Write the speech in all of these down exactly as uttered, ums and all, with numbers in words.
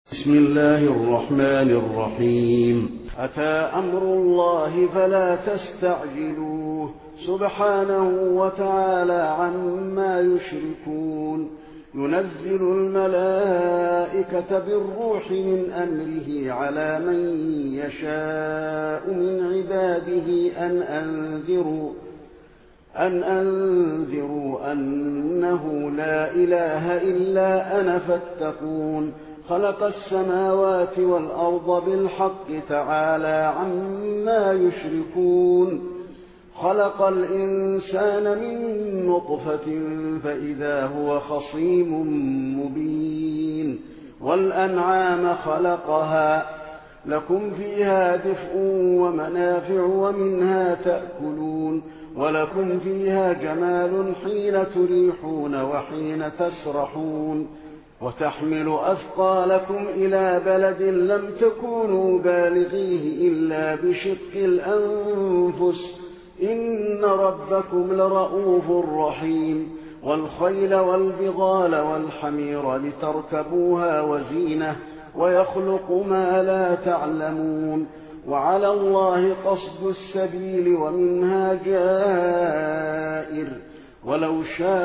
بسم الله الرحمن الرحيم. أتى أمر الله فلا تستعجلوه سبحانه وتعالى عما يشركون. ينزل الملائكة بالروح من أمره على من يشاء من عباده أن أنذروا أن أنذروا أنه لا إله إلا أنا فاتقون. خلق السماوات والأرض بالحق تعالى عما يشركون. خلق الإنسان من نطفة فإذا هو خصيم مبين. والأنعام خلقها لكم فيها دفء ومنافع ومنها تأكلون. ولكم فيها جمال حين تريحون وحين تسرحون. وتحمل أثقالكم إلى بلد لم تكونوا بالغيه إلا بشق الأنفس إن ربكم لرؤوف رحيم. والخيل والبغال والحمير لتركبوها وزينة ويخلق ما لا تعلمون. وعلى الله قصد السبيل ومنها جائر ولو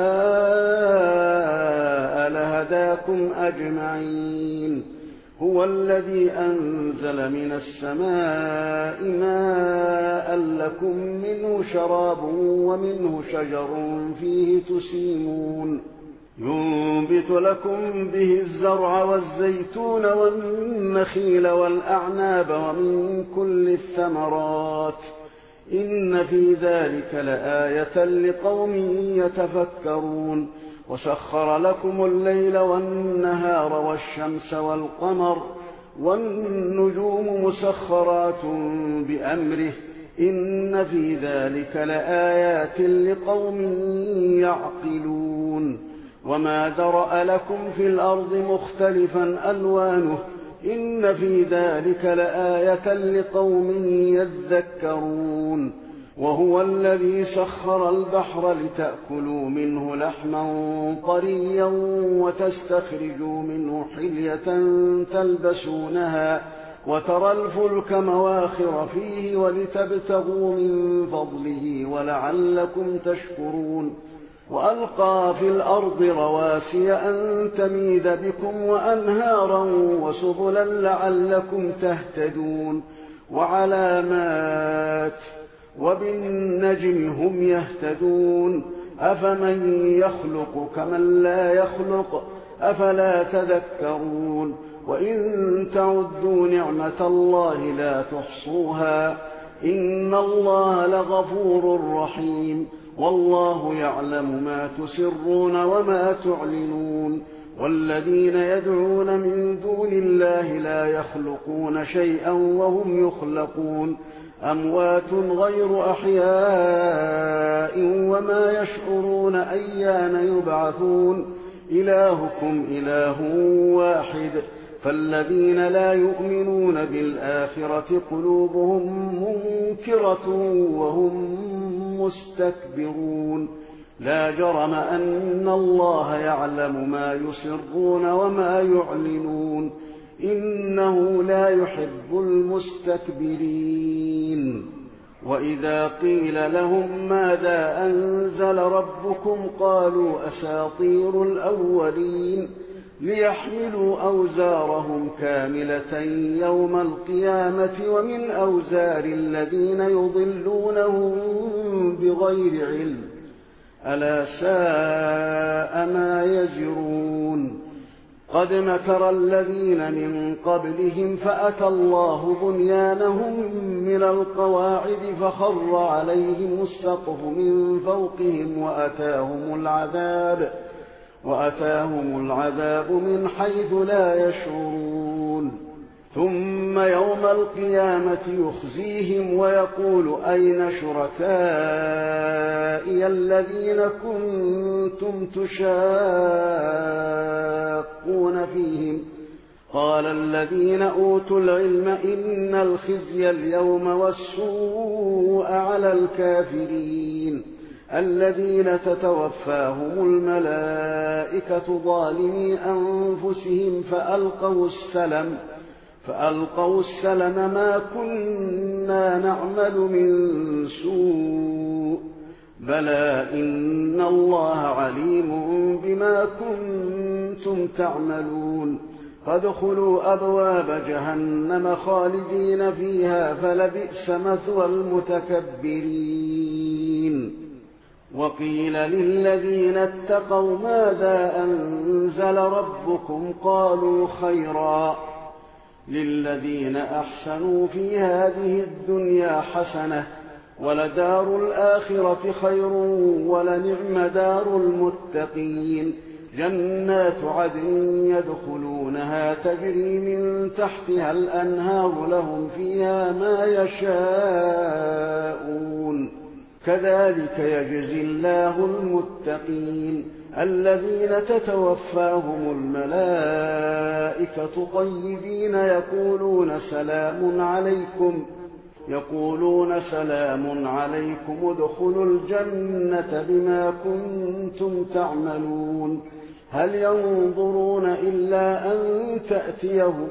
شاء لهداكم أجمعين. هو الذي أنزل من السماء ماء لكم منه شراب ومنه شجر فيه تسيمون. ينبت لكم به الزرع والزيتون والنخيل والأعناب ومن كل الثمرات إن في ذلك لآية لقوم يتفكرون. وسخر لكم الليل والنهار والشمس والقمر والنجوم مسخرات بأمره إن في ذلك لآيات لقوم يعقلون. وما ذرأ لكم في الأرض مختلفا ألوانه إن في ذلك لآية لقوم يذكرون. وهو الذي سخر البحر لتأكلوا منه لحما طريا وتستخرجوا منه حلية تلبسونها وترى الفلك مواخر فيه ولتبتغوا من فضله ولعلكم تشكرون. وألقى في الأرض رواسي أن تميد بكم وأنهارا وسبلا لعلكم تهتدون. وعلامات وبالنجم هم يهتدون. أفمن يخلق كمن لا يخلق أفلا تذكرون. وإن تعدوا نعمة الله لا تحصوها إن الله لغفور رحيم. والله يعلم ما تسرون وما تعلنون. والذين يدعون من دون الله لا يخلقون شيئا وهم يخلقون أموات غير أحياء وما يشعرون أيان يبعثون. إلهكم إله واحد فالذين لا يؤمنون بالآخرة قلوبهم منكرة وهم مستكبرون. لا جرم أن الله يعلم ما يسرون وما يعلنون إنه لا يحب المستكبرين. وإذا قيل لهم ماذا أنزل ربكم قالوا أساطير الأولين ليحملوا أوزارهم كاملة يوم القيامة ومن أوزار الذين يضلونهم بغير علم ألا ساء ما يزرون. قد مكر الذين من قبلهم فأتى الله بنيانهم من القواعد فخر عليهم السقف من فوقهم وأتاهم العذاب وأتاهم العذاب من حيث لا يشعرون. ثم يوم القيامة يخزيهم ويقول أين شركائي الذين كنتم تشاقون فيهم قال الذين أوتوا العلم إن الخزي اليوم والسوء على الكافرين الذين تتوفاهم الملائكة ظالمي أنفسهم فألقوا السلم فألقوا السلم ما كنا نعمل من سوء بلى إن الله عليم بما كنتم تعملون فادخلوا أبواب جهنم خالدين فيها فلبئس مثوى المتكبرين. وقيل للذين اتقوا ماذا أنزل ربكم قالوا خيرا للذين أحسنوا في هذه الدنيا حسنة ولدار الآخرة خير ولنعم دار المتقين جنات عدن يدخلونها تجري من تحتها الأنهار لهم فيها ما يشاءون كذلك يجزي الله المتقين الذين تتوفاهم الملائكة طيبين يقولون سلام عليكم يقولون سلام عليكم ادخلوا الجنة بما كنتم تعملون هل ينظرون إلا أن تأتيهم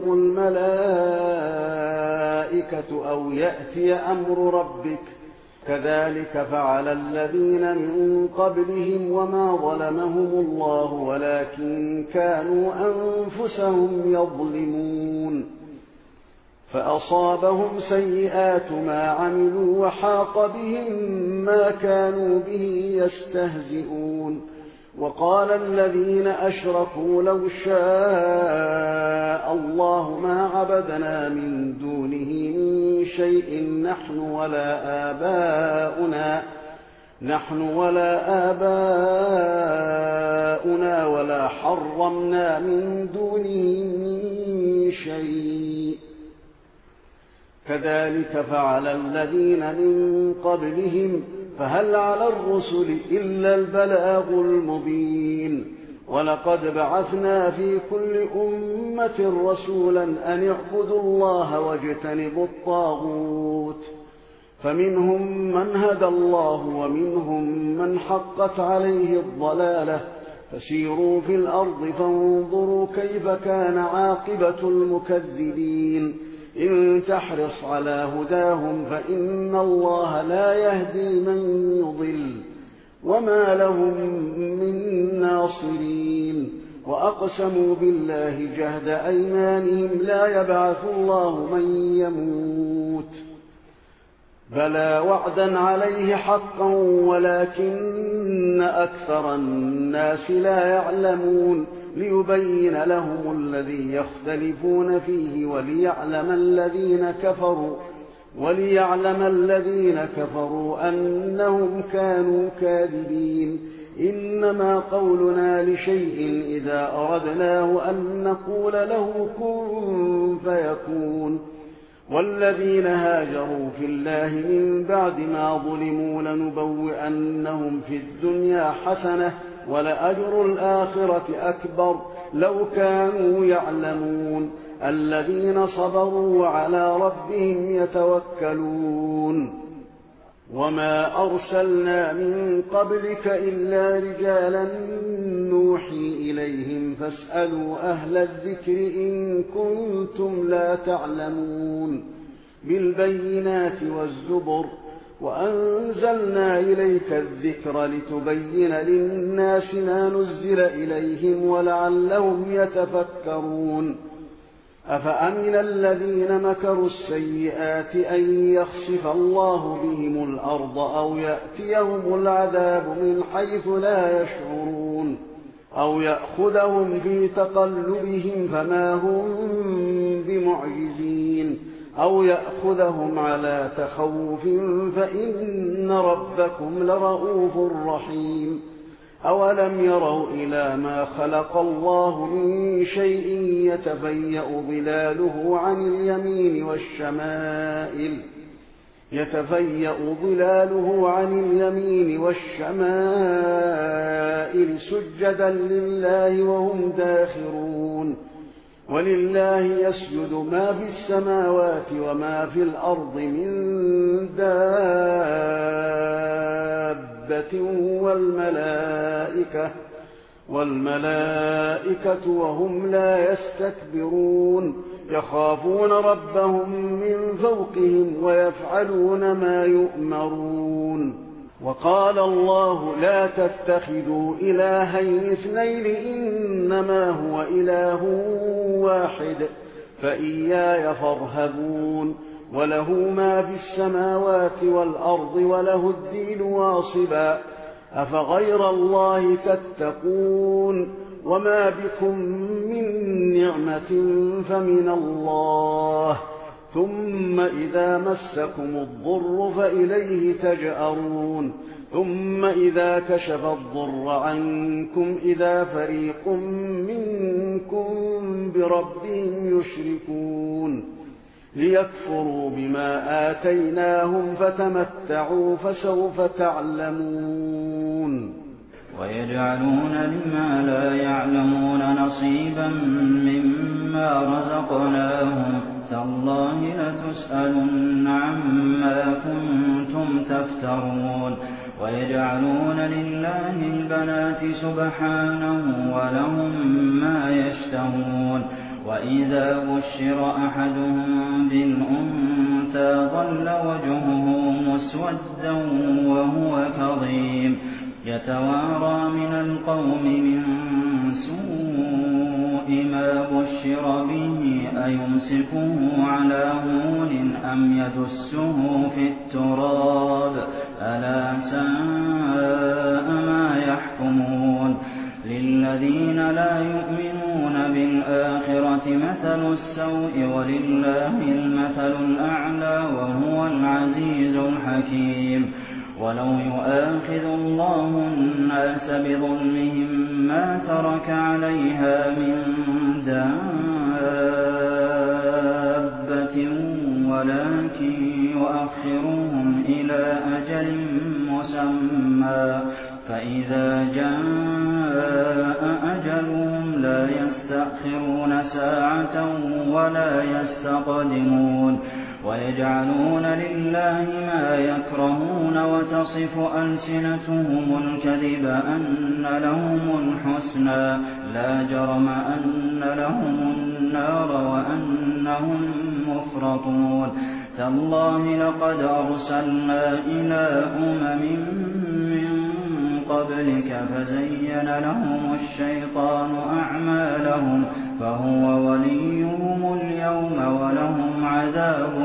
الملائكة أو يأتي أمر ربك كذلك فعل الذين من قبلهم وما ظلمهم الله ولكن كانوا أنفسهم يظلمون فأصابهم سيئات ما عملوا وحاق بهم ما كانوا به يستهزئون وقال الذين أشركوا لو شاء الله ما عبدنا من دونه من شيء نحن ولا آباؤنا نحن ولا آباؤنا ولا حرمنا من دونه من شيء كذلك فعل الذين من قبلهم فهل على الرسل إلا البلاغ المبين ولقد بعثنا في كل أمة رسولا أن اعبدوا الله واجتنبوا الطاغوت فمنهم من هدى الله ومنهم من حقت عليه الضلالة فسيروا في الأرض فانظروا كيف كان عاقبة المكذبين إن تحرص على هداهم فإن الله لا يهدي من يضل وما لهم من ناصرين وأقسموا بالله جهد أيمانهم لا يبعث الله من يموت بلى وعدا عليه حقا ولكن أكثر الناس لا يعلمون ليبين لهم الذي يختلفون فيه وليعلم الذين كفروا وليعلم الذين كفروا أنهم كانوا كاذبين إنما قولنا لشيء إذا أردناه أن نقول له كن فيكون والذين هاجروا في الله من بعد ما ظلموا لنبوئنهم في الدنيا حسنة ولأجر الآخرة أكبر لو كانوا يعلمون الذين صبروا وعلى ربهم يتوكلون وما أرسلنا من قبلك إلا رجالا نوحي إليهم فاسألوا أهل الذكر إن كنتم لا تعلمون بالبينات والزبر وأنزلنا إليك الذكر لتبين للناس ما نزل إليهم ولعلهم يتفكرون أفأمن الذين مكروا السيئات أن يخسف الله بهم الأرض أو يأتيهم العذاب من حيث لا يشعرون أو يأخذهم في تقلبهم فما هم بمعجزين أو يأخذهم على تخوف فإن ربكم لرؤوف رحيم أولم يروا إلى ما خلق الله من شيء يتفيأ ظلاله عن اليمين والشمائل يتفيأ ظلاله عن اليمين والشمائل سجدا لله وهم داخرون ولله يسجد ما في السماوات وما في الأرض من دابة دابة والملائكة والملائكة وهم لا يستكبرون يخافون ربهم من فوقهم ويفعلون ما يؤمرون. وقال الله لا تتخذوا إلهين اثنين إنما هو إله واحد فإياي فارهبون وله ما في السماوات والأرض وله الدين واصبا أفغير الله تتقون وما بكم من نعمة فمن الله ثم إذا مسكم الضر فإليه تجأرون ثم إذا كشف الضر عنكم إذا فريق منكم بربهم يشركون ليكفروا بما آتيناهم فتمتعوا فسوف تعلمون. ويجعلون لما لا يعلمون نصيبا مما رزقناهم تالله لتسألن عما كنتم تفترون. ويجعلون لله البنات سبحانه ولهم ما يشتهون. وإذا بشر أحدهم بالأنثى ظل وجهه مسودا وهو كظيم يتوارى من القوم من سوء ما بشر به أيمسكه على هون أم يدسه في التراب ألا ساء ما يحكمون. للذين لا يؤمنون بالآخرة مثل السوء ولله المثل الأعلى وهو العزيز الحكيم. ولو يؤاخذ الله الناس بظلمهم ما ترك عليها من دابة ولكن يؤخرهم إلى أجل مسمى فإذا جاء أجلهم لا يستأخرون ساعة ولا يستقدمون. ويجعلون لله ما يكرهون وتصف ألسنتهم الكذب أن لهم الحسنى لا جرم أن لهم النار وأنهم مفرطون. تالله لقد أرسلنا إلى أمم من قبلك فزين لهم الشيطان أعمالهم فهو وليهم اليوم ولهم عذاب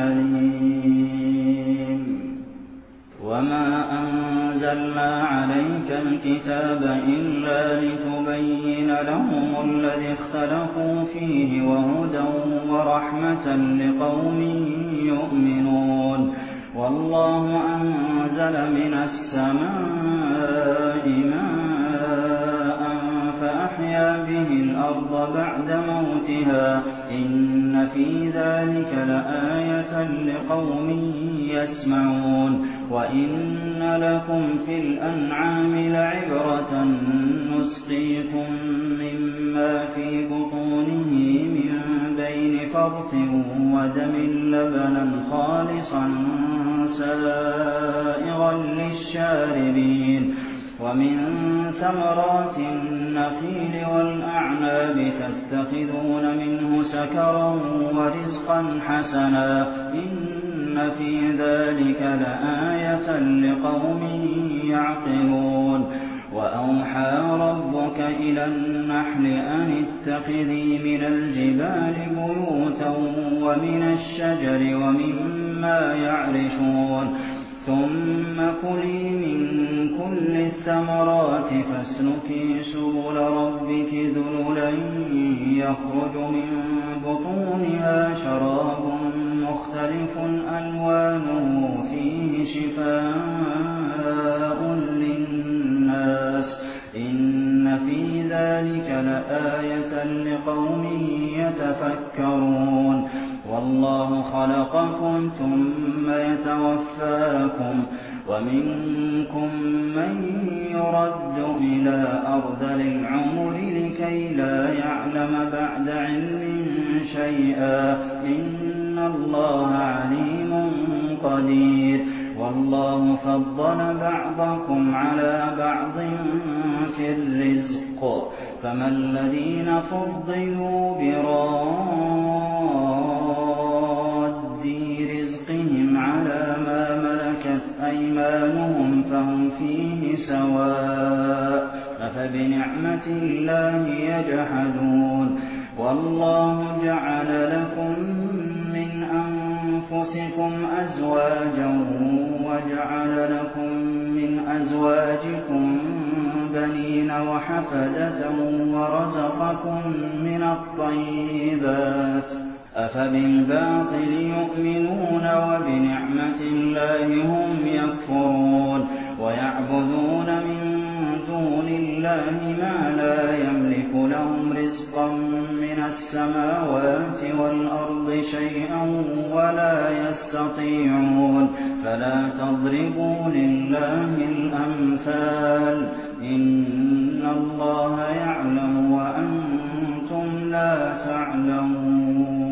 أليم. وما أنزلنا عليك الكتاب إلا لتبين لهم الذي اختلفوا فيه وهدى ورحمة لقوم يؤمنون. والله أنزل من السماء ماء فأحيا به الأرض بعد موتها إن في ذلك لآية لقوم يسمعون. وإن لكم في الأنعام لعبرة نسقيكم مما في بطونه من بين فرث ودم لبنا خالصا سائغا للشاربين. ومن ثمرات النخيل والأعناب تتخذون منه سكرا ورزقا حسنا إن في ذلك لآية لقوم يعقلون. وأوحى ربك إلى النحل أن اتخذي من الجبال بيوتا ومن الشجر ومما يعرشون ثم كلي من كل الثمرات فاسلكي سبل ربك ذللا يخرج من بطونها شراب مختلف ألوانه فيه شفاء للناس إن في ذلك لآية لقوم يتفكرون. والله خلقكم ثم يتوفاكم ومنكم من يرد إلى أرذل العمر لكي لا يعلم بعد علم شيئا إن الله عليم قدير. وَاللَّهُ فَضَّلَ بَعْضَكُمْ عَلَىٰ بَعْضٍ فِي الرِّزْقِ ۚ فَمَا الَّذِينَ فُضِّلُوا بِرَادِّي رِزْقِهِمْ عَلَىٰ مَا مَلَكَتْ أَيْمَانُهُمْ فَهُمْ فِيهِ سَوَاءٌ ۚ أَفَبِنِعْمَةِ اللَّهِ يَجْحَدُونَ وَاللَّهُ جَعَلَ لَكُم مِّنْ أَنفُسِكُمْ أَزْوَاجًا وَجَعَلَ لَكُم مِّنْ أَزْوَاجِكُم بَنِينَ وَحَفَدَةً وَرَزَقَكُم مِّنَ الطَّيِّبَاتِ ۚ أَفَبِالْبَاطِلِ يُؤْمِنُونَ وَبِنِعْمَةِ اللَّهِ هُمْ يَكْفُرُونَ وَيَعْبُدُونَ مِن دُونِ اللَّهِ مَا لَا يَمْلِكُ لَهُمْ رِزْقًا مِّنَ السَّمَاوَاتِ وَالْأَرْضِ شَيْئًا وَلَا يَسْتَطِيعُونَ فَلَا تَضْرِبُوا لِلَّهِ الْأَمْثَالَ ۚ إِنَّ اللَّهَ يَعْلَمُ وَأَنتُمْ لَا تَعْلَمُونَ.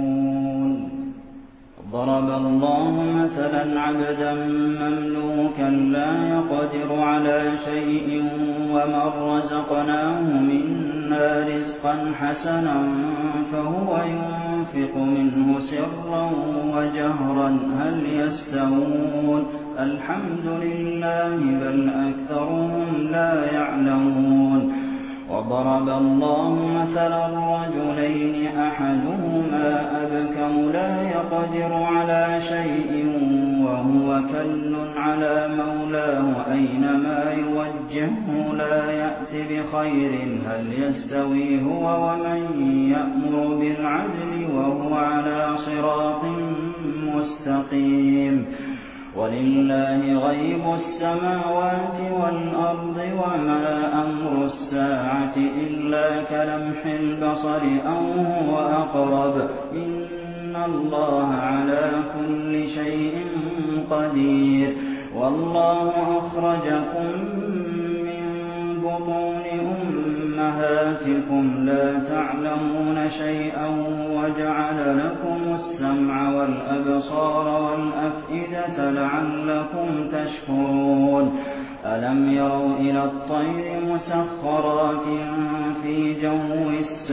ضَرَبَ اللَّهُ مَثَلًا عَبْدًا مَّمْلُوكًا لَّا يَقْدِرُ عَلَىٰ شَيْءٍ وَمَن رَّزَقْنَاهُ مِنَّا رِزْقًا حَسَنًا فَهُوَ يُنفِقُ مِنْهُ سِرًّا وَجَهْرًا هَلْ يَسْتَوُونَ ۚ الْحَمْدُ لِلَّهِ بَلْ أَكْثَرُهُمْ لَا يَعْلَمُونَ. وَضَرَبَ اللَّهُ مَثَلًا رَّجُلَيْنِ أَحَدُهُمَا أَبْكَمُ لَا يَقْدِرُ عَلَىٰ شَيْءٍ وَهُوَ كَلٌّ عَلَىٰ مَوْلَاهُ أَيْنَمَا يُوَجِّههُّ لَا يَأْتِ بِخَيْرٍ هَلْ يَسْتَوِي هُوَ وَمَن يَأْمُرُ بِالْعَدْلِ وَهُوَ عَلَىٰ صِرَاطٍ مُّسْتَقِيمٍ وَلِلَّهِ غَيْبُ السَّمَاوَاتِ وَالْأَرْضِ وَمَا أَمْرُ السَّاعَةِ إِلَّا كَلَمْحِ الْبَصَرِ أَوْ هُوَ أَقْرَبُ ۚ إِنَّ اللَّهَ عَلَىٰ كُلِّ شَيْءٍ قَدِيرٌ وَاللَّهُ أَخْرَجَكُم مِّن بُطُونِ أُمَّهَاتِكُمْ لَا تَعْلَمُونَ شَيْئًا وَجَعَلَ لَكُمُ السَّمْعَ وَالْأَبْصَارَ وَالْأَفْئِدَةَ لَعَلَّكُمْ تَشْكُرُونَ أَلَمْ يَرَوْا إِلَى الطَّيْرِ مُسَخَّرَاتٍ فِي جَوِّ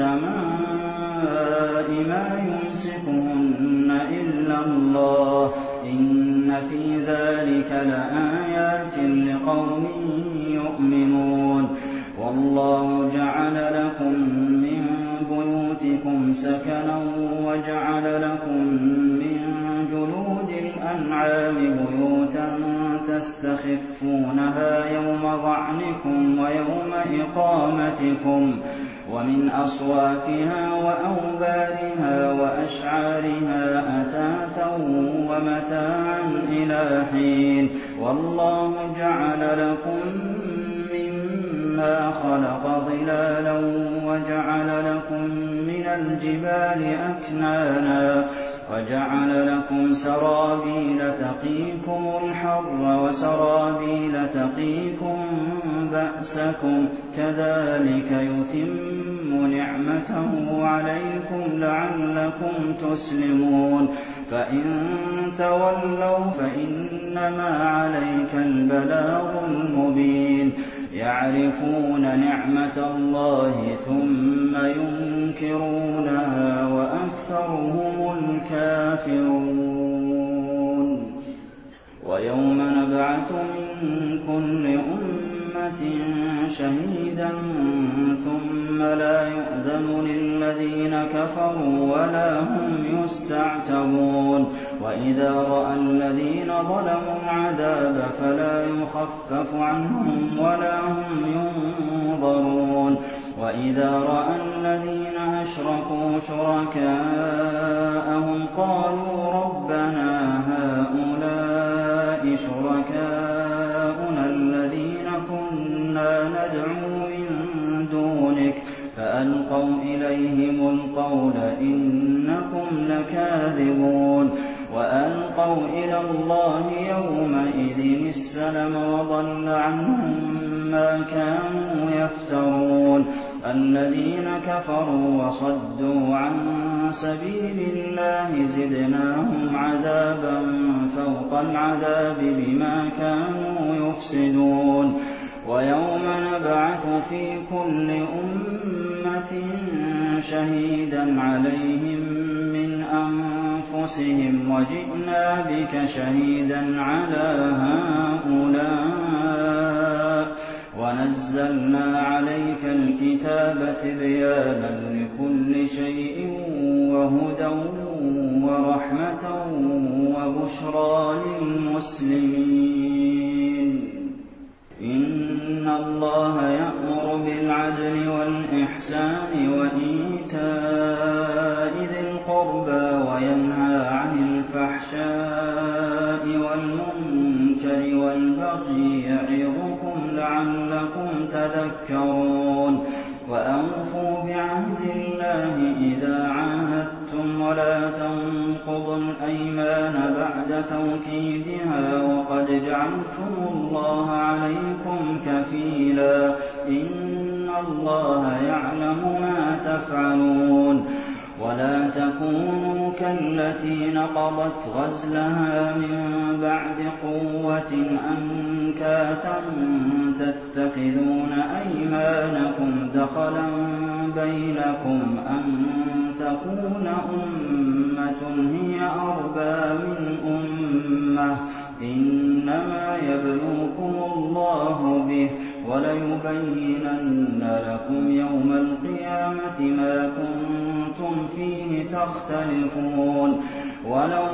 السَّمَاءِ مَا يُمْسِكُهُنَّ إِلَّا اللَّهُ ۗ إِنَّ فِي ذَٰلِكَ لَآيَاتٍ لِّقَوْمٍ يُؤْمِنُونَ وَاللَّهُ جَعَلَ لَكُم مِّن بُيُوتِكُمْ سَكَنًا وَجَعَلَ لَكُم مِّن جُلُودِ الْأَنْعَامِ بُيُوتًا تَسْتَخِفُّونَهَا يَوْمَ ظَعْنِكُمْ وَيَوْمَ إِقَامَتِكُمْ ۖ وَمِنْ أَصْوَافِهَا وَأَوْبَارِهَا وَأَشْعَارِهَا أَثَاثًا وَمَتَاعًا إِلَىٰ حِينٍ وَاللَّهُ جَعَلَ لَكُم مِّمَّا خَلَقَ ظِلَالًا وَجَعَلَ لَكُم مِّنَ الْجِبَالِ أَكْنَانًا وَجَعَلَ لَكُمْ سَرَابِيلَ تَقِيكُمُ الْحَرَّ وَسَرَابِيلَ تَقِيكُم بَأْسَكُمْ ۚ كَذَٰلِكَ يُتِمُّ نِعْمَتَهُ عَلَيْكُمْ لَعَلَّكُمْ تُسْلِمُونَ فَإِن تَوَلَّوْا فَإِنَّمَا عَلَيْكَ الْبَلَاغُ الْمُبِينُ يَعْرِفُونَ نِعْمَتَ اللَّهِ ثُمَّ يُنكِرُونَهَا وَأَكْثَرُهُمُ الْكَافِرُونَ وَيَوْمَ نَبْعَثُ مِن كُلِّ أُمَّةٍ شَهِيدًا ثُمَّ لَا يُؤْذَنُ لِلَّذِينَ كَفَرُوا وَلَا هُمْ يُسْتَعْتَبُونَ وَإِذَا رَأَى الَّذِينَ ظَلَمُوا الْعَذَابَ فَلَا يُخَفَّفُ عَنْهُمْ وَلَا هُمْ يُنظَرُونَ وَإِذَا رَأَى الَّذِينَ أَشْرَكُوا شُرَكَاءَهُمْ قَالُوا رَبَّنَا هَٰؤُلَاءِ شُرَكَاؤُنَا الَّذِينَ كُنَّا نَدْعُو مِن دُونِكَ فَأَلْقَوْا إِلَيْهِمُ الْقَوْلَ إِنَّكُمْ لَكَاذِبُونَ وَأَلْقَوْا إِلَى اللَّهِ يَوْمَئِذٍ السَّلَمَ وَضَلَّ عَنْهُم مَّا كَانُوا يَفْتَرُونَ الذين كفروا وصدوا عن سبيل الله زدناهم عذابا فوق العذاب بما كانوا يفسدون ويوم نبعث في كل أمة شهيدا عليهم من أنفسهم وجئنا بك شهيدا على هؤلاء ونزلنا عليك الكتاب تبيانا لكل شيء وهدى ورحمة وبشرى للمسلمين إن الله يأمر بالعدل والإحسان وإيتاء ذي القربى وينهى عن الفحشاء والمنكر والبغي يعظكم لعلكم تذكرون وأوفوا بعهد الله إذا عاهدتم ولا تنقضوا الأيمان بعد توكيدها وقد جعلتم الله عليكم كفيلا إن الله يعلم ما تفعلون ولا تكونوا كالتي نقضت غزلها من بعد قوة أنكاثا تتخذون أيمانكم دخلا بينكم أن تكون أمة هي أربى من أمة إنما يبلوكم الله به وليبينن لكم يوم القيامة ما كنتم فيه تختلفون ولو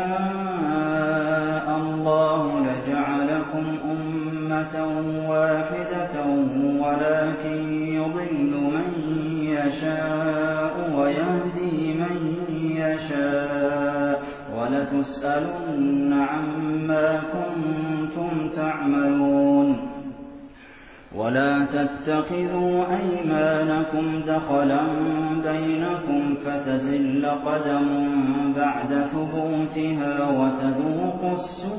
شاء الله لجعلكم أمة واحدة ولكن يضل من يشاء ويهدي من يشاء ولتسألن عما كنتم تعملون ولا تتخذوا أيمانكم دخلا بينكم فتزل قدم بعد ثبوتها وتذوقوا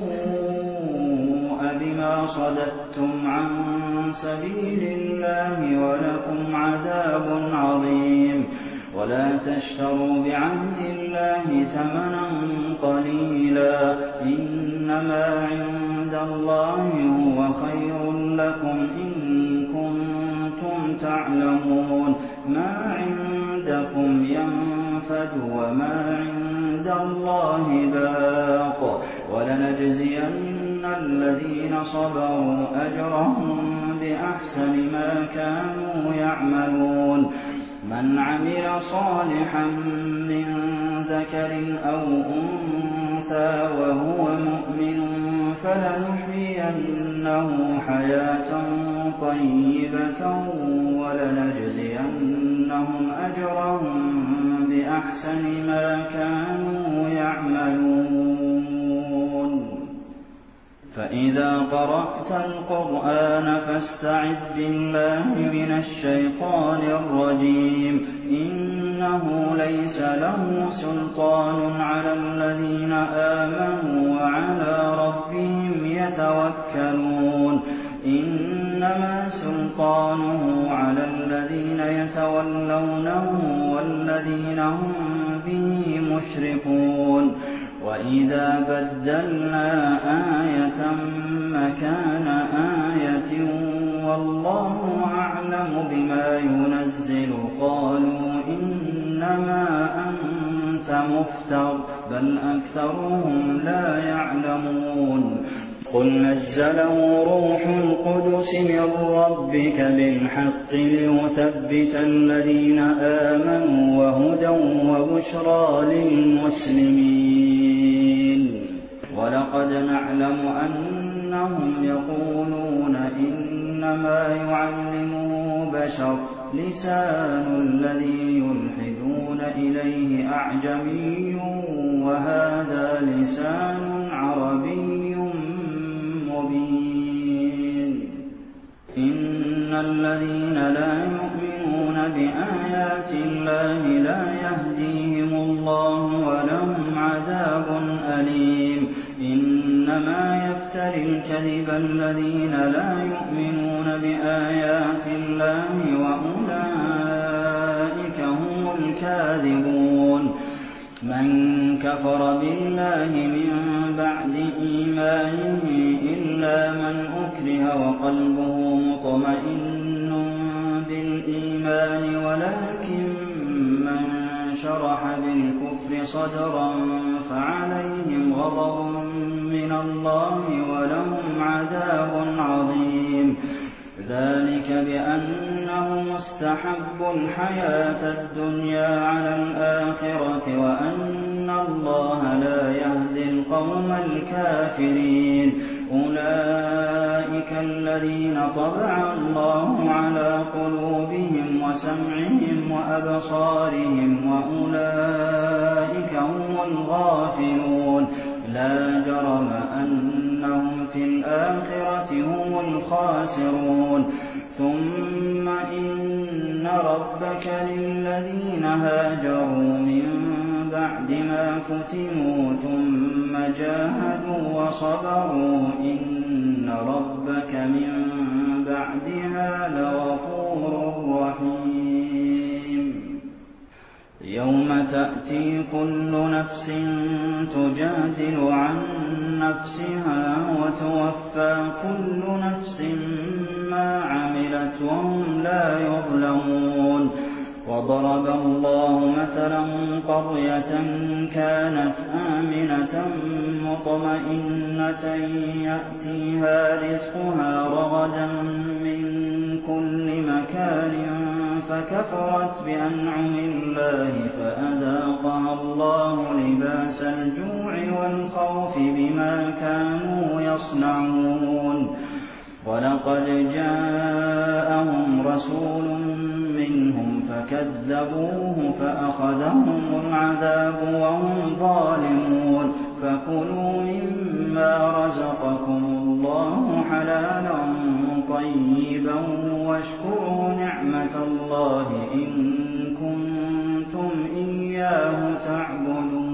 السوء بما صددتم عن سبيل الله ولكم عذاب عظيم ولا تشتروا بعهد الله ثمنا قليلا إنما عند الله هو خير لكم إن كنتم تعلمون ما عندكم ينفد وما عند الله باق ولنجزين الذين صبروا أجرهم بأحسن ما كانوا يعملون من عمل صالحا من ذكر أو أنثى وهو مؤمن فلنحيينه حياة طيبة ولنجزينهم أجرهم بأحسن ما كانوا يعملون فإذا قرأت القرآن فاستعذ بالله من الشيطان الرجيم إنه ليس له سلطان على الذين آمنوا وعلى ربهم يتوكلون إنما سلطانه على الذين يتولونه والذين هم به مشركون وإذا بدلنا آية مكان آية والله أعلم بما ينزل قالوا إنما أنت مفتر بل أكثرهم لا يعلمون قل نزله روح القدس من ربك بالحق ليثبت الذين آمنوا وهدى وبشرى للمسلمين ولقد نعلم أنهم يقولون إنما يعلمه بشر لسان الذي يلحدون إليه أعجمي وهذا لسان عربي مبين إن الذين لا يؤمنون بآيات الله لا يهديهم الله ولهم عذاب أليم إنما يفتري الكذب الذين لا يؤمنون بآيات الله وأولئك كاذبون من كفر بالله من بعد إيمانه إلا من أكره وقلبه مطمئن بالإيمان ولكن من شرح بالكفر صدرا فعليهم غضب من الله ولهم عذاب عظيم ذلك بأنهم استحبوا الحياة الدنيا على الآخرة وأن الله لا يهدي القوم الكافرين أولئك الذين طبع الله على قلوبهم وسمعهم وأبصارهم وأولئك هم الغافلون لا جرم أنهم في الآخرة هم الخاسرون ثم إن ربك للذين هاجروا من بعد ما فتنوا ثم جاهدوا وصبروا إن ربك من بعدها لغفور رحيم يوم تأتي كل نفس تجادل عن نفسها وتوفى كل نفس ما عملت وهم لا يظلمون وضرب الله مثلا قرية كانت آمنة مطمئنة يأتيها رزقها رغدا من كل مكان فكفرت بأنعم الله فأذاقها الله لباس الجوع والخوف بما كانوا يصنعون ولقد جاءهم رسول منهم فكذبوه فأخذهم العذاب وهم ظالمون فكلوا مما رزقكم الله حلالا طيبا واشكروا نعمة الله إن كنتم إياه تعبدون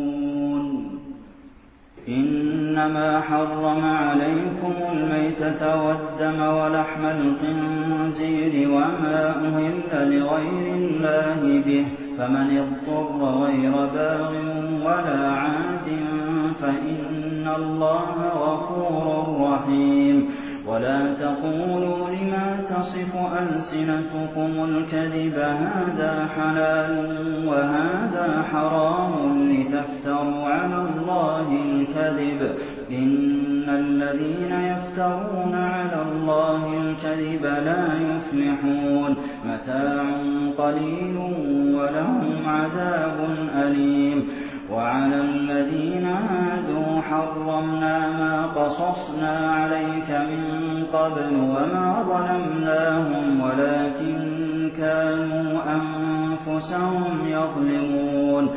إنما حرم عليكم الميتة والدم ولحم الخنزير وما أهل لغير الله به فمن اضطر غير باغ ولا عاد فإن الله غفور رحيم ولا تقولوا لما تصف ألسنتكم الكذب هذا حلال وهذا حرام لتفتروا على الله الكذب إن الذين يفترون على الله الكذب لا يفلحون متاع قليل ولهم عذاب أليم وعلى الذين هادوا حرمنا ما قصصنا عليك من قبل وما ظلمناهم ولكن كانوا أنفسهم يظلمون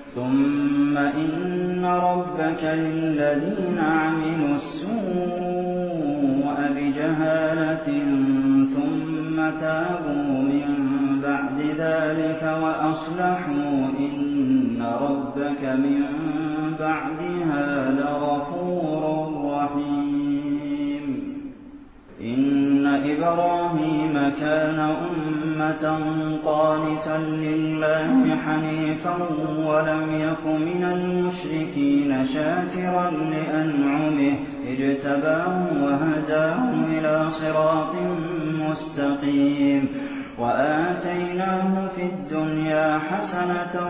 ثم إن ربك للذين عملوا السوء بجهالة ثم تابوا من بعد ذلك وأصلحوا إن ربك من بعدها لغفور رحيم إن إبراهيم كان أمة قانتا لله حنيفا ولم يك من المشركين شاكرا لأنعمه اجتباه وهداه إلى صراط مستقيم وآتيناه في الدنيا حسنة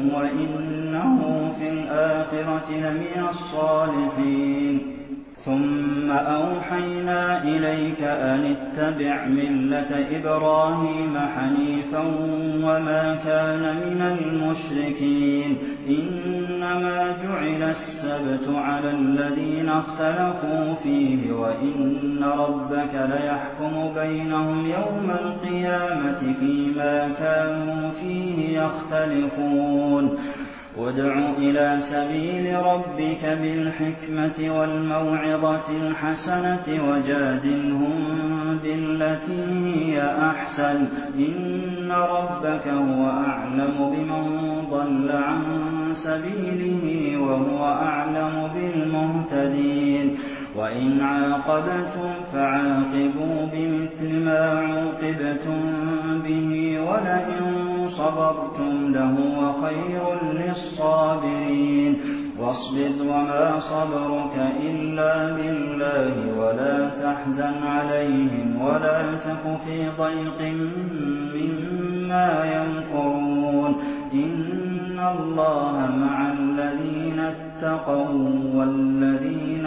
وإنه في الآخرة لمن الصالحين ثم أوحينا إليك أن اتبع ملة إبراهيم حنيفا وما كان من المشركين إنما جعل السبت على الذين اختلفوا فيه وإن ربك ليحكم بينهم يوم القيامة فيما كانوا فيه يختلفون وادع إلى سبيل ربك بالحكمة والموعظة الحسنة وجادلهم بالتي هي أحسن إن ربك هو أعلم بمن ضل عن سبيله وهو أعلم بالمهتدين وإن عاقبتم فعاقبوا بمثل ما عوقبتم به ولئن صبرتم لهو خير للصابرين واصبر وما صبرك إلا بالله ولا تحزن عليهم ولا تك في ضيق مما يمكرون إن الله مع الذين اتقوا والذين